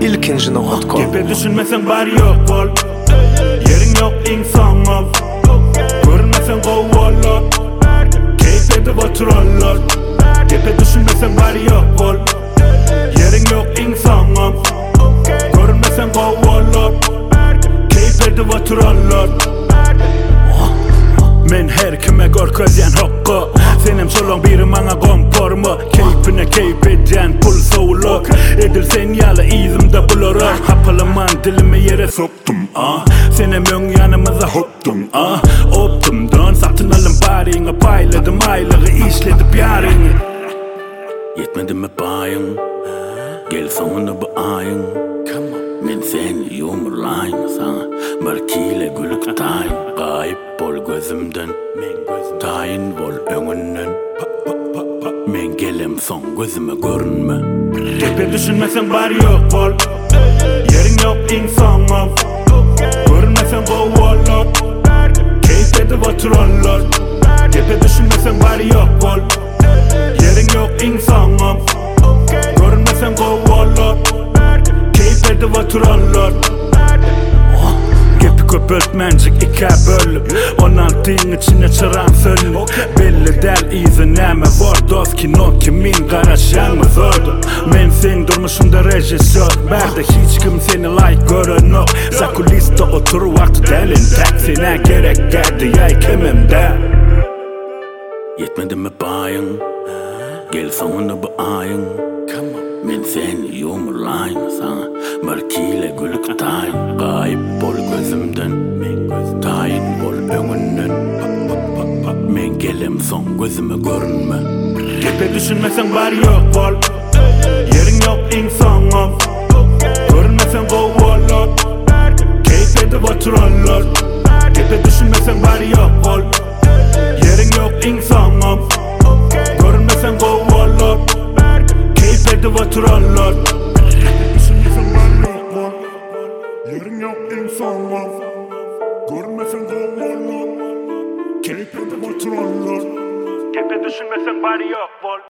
İlkinci nohut kol. Tepe düşünmesen bari yok bol. Yerin yok insan ol. Görünmesen kovallar. Keyif edip oturarlar. Tepe düşünmesen bari yok bol. Yerin yok insan ol. Görünmesen kovallar. Keyif edip oturarlar. Men her kime görkezyen hakkı. Senem solong biri mana kompormu. Keyfine keyif edyen pul soğuluk. Edilsen yalı izimde bulurum. Hapalaman dilimi yere soktum. Senem ön yanımıza hoptum. Optumdan satın alın barine. Payladım aylığı işledim yarını. Yetmedi mi payın? Gel sonunda bu ayın. Men seni yumurlayın sana. Barkiyle gülük tayin. Kayıp bol gözümden. Tayin bol önünden. Men gelem son gözüme görünme. Tepe düşünmesen bari yok bol. Yerin yok insan ol. Görünmesen kovallar. Keyif edip oturarlar. Tepe düşünmesen bari yok bol. Yerin yok insan ol. Görünmesen kovallar. Keyif edip oturarlar. Gepi köpürtmencik iki bölüp 16'ın içine çıran sölüp Belli del izi neme var dost ki not kimin karaşanmız ördü. Men sen durmuşunda rejissör. Berde hiç kim seni layık görün yok. Zakuliste otur vakti delin. Taksine gerek geldi yay kimimde. Yetmedi mi payın? Gel sonunda bu ayın. Men seni yumurlayın sana. Barkiyle gülük tayin. Kayıp bol gözümden. Tayin bol önünden. Men gelem son gözüme görünme. Tepe düşünmesen bari yok bol. Yerin yok insan ol. Görünmesen kovallar. Keyif edip oturarlar. Tepe düşünmesen bari yok bol. Yerin yok insan ol. Görünmesen kovallar. Keyif edip oturarlar. Düşünmesen bari yok bol. Yerin yok insan ol. Görünmesen kovallar. Keyif edip oturarlar. Tepe düşünmesen bari yok bol.